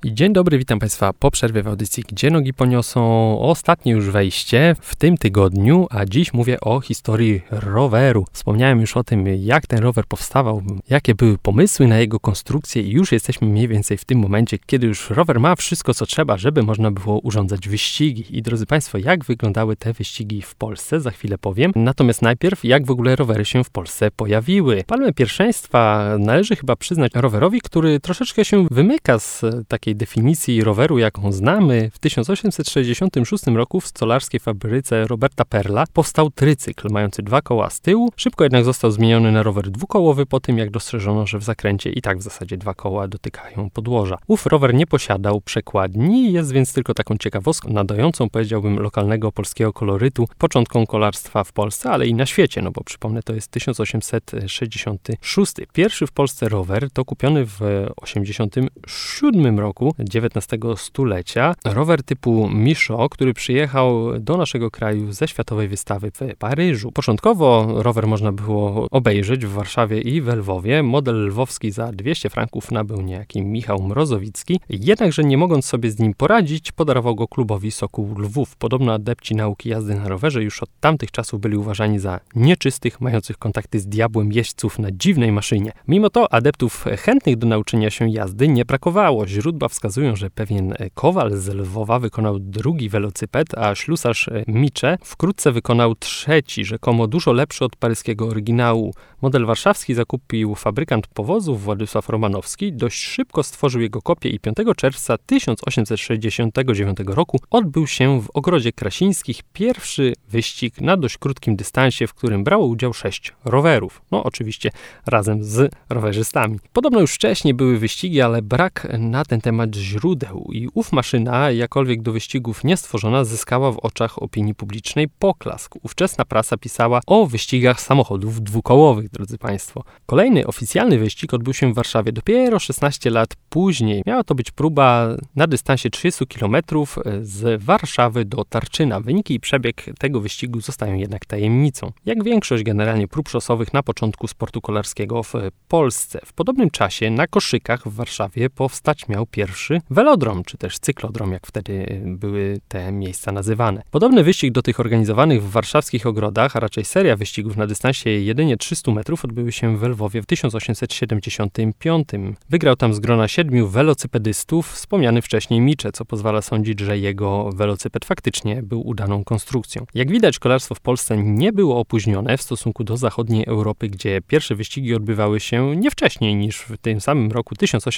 Dzień dobry, witam Państwa po przerwie w audycji Gdzie nogi poniosą. Ostatnie już wejście w tym tygodniu, a dziś mówię o historii roweru. Wspomniałem już o tym, jak ten rower powstawał, jakie były pomysły na jego konstrukcję i już jesteśmy mniej więcej w tym momencie, kiedy już rower ma wszystko, co trzeba, żeby można było urządzać wyścigi. I drodzy Państwo, jak wyglądały te wyścigi w Polsce, za chwilę powiem. Natomiast najpierw, jak w ogóle rowery się w Polsce pojawiły. Palmę pierwszeństwa należy chyba przyznać rowerowi, który troszeczkę się wymyka z takiej definicji roweru, jaką znamy. W 1866 roku w stolarskiej fabryce Roberta Perla powstał trycykl mający 2 koła z tyłu. Szybko jednak został zmieniony na rower dwukołowy po tym, jak dostrzeżono, że w zakręcie i tak w zasadzie 2 koła dotykają podłoża. Ów rower nie posiadał przekładni, jest więc tylko taką ciekawostką nadającą, powiedziałbym, lokalnego polskiego kolorytu początkom kolarstwa w Polsce, ale i na świecie, no bo przypomnę, to jest 1866. Pierwszy w Polsce rower to kupiony w 1887 roku XIX stulecia. Rower typu Michaud, który przyjechał do naszego kraju ze światowej wystawy w Paryżu. Początkowo rower można było obejrzeć w Warszawie i w Lwowie. Model lwowski za 200 franków nabył niejaki Michał Mrozowicki. Jednakże nie mogąc sobie z nim poradzić, podarował go klubowi Sokół Lwów. Podobno adepci nauki jazdy na rowerze już od tamtych czasów byli uważani za nieczystych, mających kontakty z diabłem jeźdźców na dziwnej maszynie. Mimo to adeptów chętnych do nauczenia się jazdy nie brakowało. Źródła wskazują, że pewien kowal z Lwowa wykonał drugi welocyped, a ślusarz Micze wkrótce wykonał trzeci, rzekomo dużo lepszy od paryskiego oryginału. Model warszawski zakupił fabrykant powozów Władysław Romanowski. Dość szybko stworzył jego kopię i 5 czerwca 1869 roku odbył się w Ogrodzie Krasińskich pierwszy wyścig na dość krótkim dystansie, w którym brało udział 6 rowerów. No oczywiście razem z rowerzystami. Podobno już wcześniej były wyścigi, ale brak na ten temat źródeł i ów maszyna, jakkolwiek do wyścigów nie stworzona, zyskała w oczach opinii publicznej poklask. Ówczesna prasa pisała o wyścigach samochodów dwukołowych, drodzy Państwo. Kolejny oficjalny wyścig odbył się w Warszawie dopiero 16 lat później. Miała to być próba na dystansie 30 km z Warszawy do Tarczyna. Wyniki i przebieg tego wyścigu zostają jednak tajemnicą. Jak większość generalnie prób szosowych na początku sportu kolarskiego w Polsce. W podobnym czasie na Koszykach w Warszawie powstać miał pierwszy velodrom, czy też cyklodrom, jak wtedy były te miejsca nazywane. Podobny wyścig do tych organizowanych w warszawskich ogrodach, a raczej seria wyścigów na dystansie jedynie 300 metrów odbyły się w Lwowie w 1875. Wygrał tam z grona 7 welocypedystów wspomniany wcześniej Micze, co pozwala sądzić, że jego welocyped faktycznie był udaną konstrukcją. Jak widać, kolarstwo w Polsce nie było opóźnione w stosunku do zachodniej Europy, gdzie pierwsze wyścigi odbywały się nie wcześniej niż w tym samym roku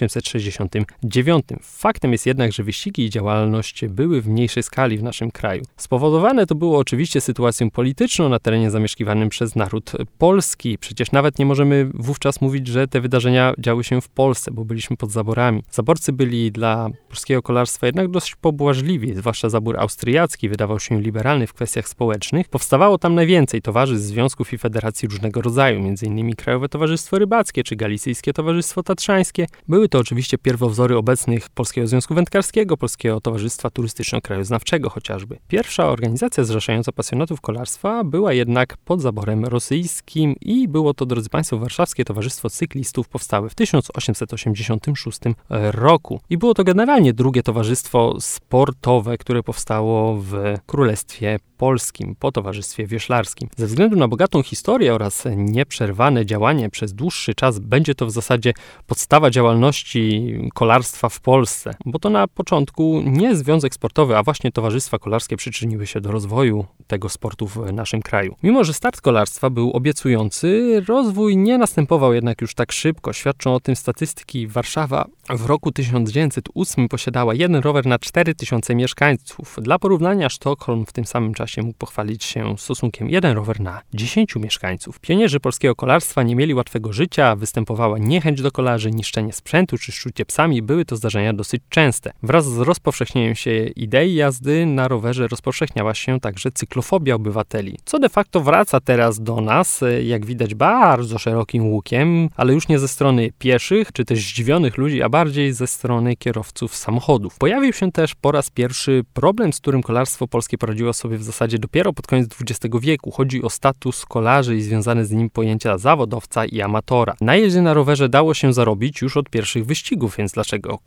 1869. Faktem jest jednak, że wyścigi i działalność były w mniejszej skali w naszym kraju. Spowodowane to było oczywiście sytuacją polityczną na terenie zamieszkiwanym przez naród polski. Przecież nawet nie możemy wówczas mówić, że te wydarzenia działy się w Polsce, bo byliśmy pod zaborami. Zaborcy byli dla polskiego kolarstwa jednak dość pobłażliwi, zwłaszcza zabór austriacki wydawał się liberalny w kwestiach społecznych. Powstawało tam najwięcej towarzystw, związków i federacji różnego rodzaju, m.in. Krajowe Towarzystwo Rybackie czy Galicyjskie Towarzystwo Tatrzańskie. Były to oczywiście pierwowzory obecnych Polskiego Związku Wędkarskiego, Polskiego Towarzystwa Turystyczno-Krajoznawczego chociażby. Pierwsza organizacja zrzeszająca pasjonatów kolarstwa była jednak pod zaborem rosyjskim i było to, drodzy Państwo, Warszawskie Towarzystwo Cyklistów powstałe w 1886 roku. I było to generalnie drugie towarzystwo sportowe, które powstało w Królestwie Polskim, po Towarzystwie Wioślarskim. Ze względu na bogatą historię oraz nieprzerwane działanie przez dłuższy czas będzie to w zasadzie podstawa działalności kolarstwa w Polsce, bo to na początku nie związek sportowy, a właśnie towarzystwa kolarskie przyczyniły się do rozwoju tego sportu w naszym kraju. Mimo że start kolarstwa był obiecujący, rozwój nie następował jednak już tak szybko. Świadczą o tym statystyki. Warszawa w roku 1908 posiadała 1 rower na 4000 mieszkańców. Dla porównania Sztokholm w tym samym czasie mógł pochwalić się stosunkiem 1 rower na 10 mieszkańców. Pionierzy polskiego kolarstwa nie mieli łatwego życia, występowała niechęć do kolarzy, niszczenie sprzętu czy szczucie psami. Były to zdarzenia dosyć częste. Wraz z rozpowszechnieniem się idei jazdy na rowerze rozpowszechniała się także cyklofobia obywateli, co de facto wraca teraz do nas, jak widać, bardzo szerokim łukiem, ale już nie ze strony pieszych czy też zdziwionych ludzi, a bardziej ze strony kierowców samochodów. Pojawił się też po raz pierwszy problem, z którym kolarstwo polskie poradziło sobie w zasadzie dopiero pod koniec XX wieku. Chodzi o status kolarzy i związane z nim pojęcia zawodowca i amatora. Na jeździe na rowerze dało się zarobić już od pierwszych wyścigów, więc dlaczego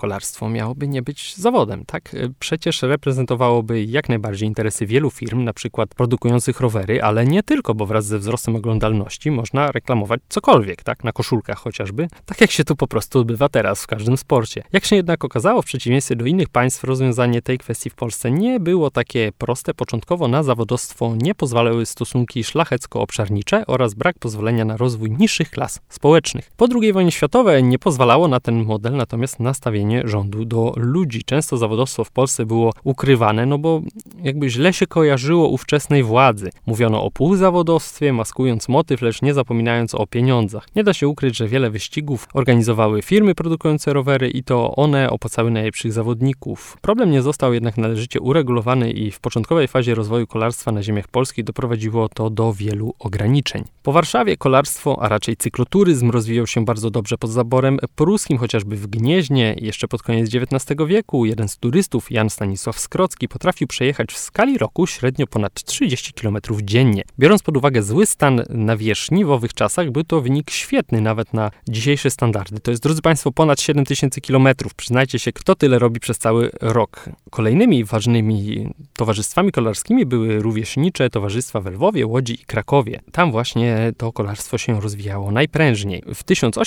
kolarstwo miałoby nie być zawodem, tak? Przecież reprezentowałoby jak najbardziej interesy wielu firm, na przykład produkujących rowery, ale nie tylko, bo wraz ze wzrostem oglądalności można reklamować cokolwiek, tak? Na koszulkach chociażby, tak jak się to po prostu odbywa teraz w każdym sporcie. Jak się jednak okazało, w przeciwieństwie do innych państw, rozwiązanie tej kwestii w Polsce nie było takie proste. Początkowo na zawodowstwo nie pozwalały stosunki szlachecko-obszarnicze oraz brak pozwolenia na rozwój niższych klas społecznych. Po II wojnie światowej nie pozwalało na ten model natomiast nastawienie rządu do ludzi. Często zawodowstwo w Polsce było ukrywane, no bo jakby źle się kojarzyło ówczesnej władzy. Mówiono o półzawodowstwie, maskując motyw, lecz nie zapominając o pieniądzach. Nie da się ukryć, że wiele wyścigów organizowały firmy produkujące rowery i to one opłacały najlepszych zawodników. Problem nie został jednak należycie uregulowany i w początkowej fazie rozwoju kolarstwa na ziemiach polskich doprowadziło to do wielu ograniczeń. Po Warszawie kolarstwo, a raczej cykloturyzm rozwijał się bardzo dobrze pod zaborem pruskim, chociażby w Gnieźnie. Jeszcze pod koniec XIX wieku jeden z turystów, Jan Stanisław Skrocki, potrafił przejechać w skali roku średnio ponad 30 km dziennie. Biorąc pod uwagę zły stan nawierzchni w owych czasach, był to wynik świetny nawet na dzisiejsze standardy. To jest, drodzy Państwo, ponad 7000 km. Przyznajcie się, kto tyle robi przez cały rok. Kolejnymi ważnymi towarzystwami kolarskimi były rówieśnicze towarzystwa w Lwowie, Łodzi i Krakowie. Tam właśnie to kolarstwo się rozwijało najprężniej. W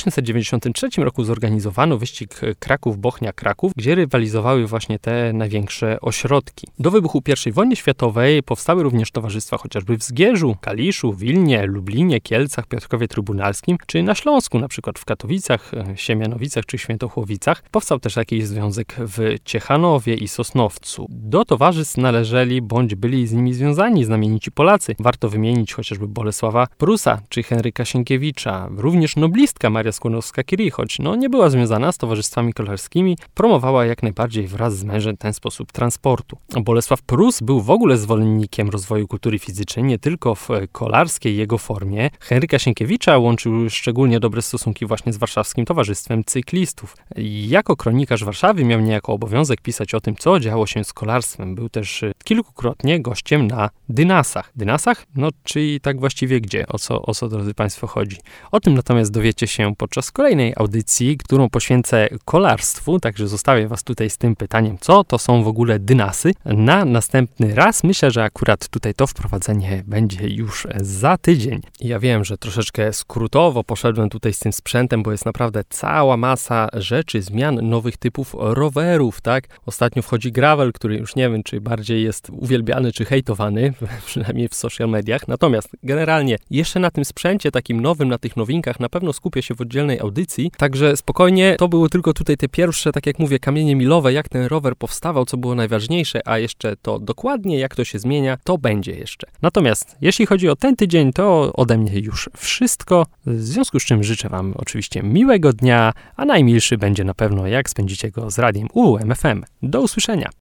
1893 roku zorganizowano wyścig Kraków-Bochnia-Kraków, gdzie rywalizowały właśnie te największe ośrodki. Do wybuchu I wojny światowej powstały również towarzystwa chociażby w Zgierzu, Kaliszu, Wilnie, Lublinie, Kielcach, Piotrkowie Trybunalskim, czy na Śląsku, na przykład w Katowicach, Siemianowicach czy Świętochłowicach. Powstał też jakiś związek w Ciechanowie i Sosnowcu. Do towarzystw należeli bądź byli z nimi związani znamienici Polacy. Warto wymienić chociażby Bolesława Prusa czy Henryka Sienkiewicza. Również noblistka Maria Skłodowska-Curie, choć nie była związana z towarzystwami kolarskimi, promowała jak najbardziej wraz z mężem ten sposób transportu. Bolesław Prus był w ogóle zwolennikiem rozwoju kultury fizycznej, nie tylko w kolarskiej jego formie. Henryka Sienkiewicza łączył szczególnie dobre stosunki właśnie z warszawskim towarzystwem cyklistów. Jako kronikarz Warszawy miał niejako obowiązek pisać o tym, co działo się z kolarstwem. Był też kilkukrotnie gościem na Dynasach. Dynasach? Czyli tak właściwie gdzie? O co, drodzy Państwo, chodzi? O tym natomiast dowiecie się podczas kolejnej audycji, którą poświęcę kolarstwu, także zostawię Was tutaj z tym pytaniem, co to są w ogóle dynasy. Na następny raz myślę, że akurat tutaj to wprowadzenie będzie już za tydzień. Ja wiem, że troszeczkę skrótowo poszedłem tutaj z tym sprzętem, bo jest naprawdę cała masa rzeczy, zmian, nowych typów rowerów, tak? Ostatnio wchodzi gravel, który już nie wiem, czy bardziej jest uwielbiany, czy hejtowany, przynajmniej w social mediach. Natomiast generalnie jeszcze na tym sprzęcie takim nowym, na tych nowinkach na pewno skupię się w oddzielnej audycji, także spokojnie, to były tylko tutaj te pierwsze, tak jak mówię, kamienie milowe, jak ten rower powstawał, co było najważniejsze, a jeszcze to dokładnie, jak to się zmienia, to będzie jeszcze. Natomiast jeśli chodzi o ten tydzień, to ode mnie już wszystko, w związku z czym życzę Wam oczywiście miłego dnia, a najmilszy będzie na pewno, jak spędzicie go z radiem UWMFM. Do usłyszenia!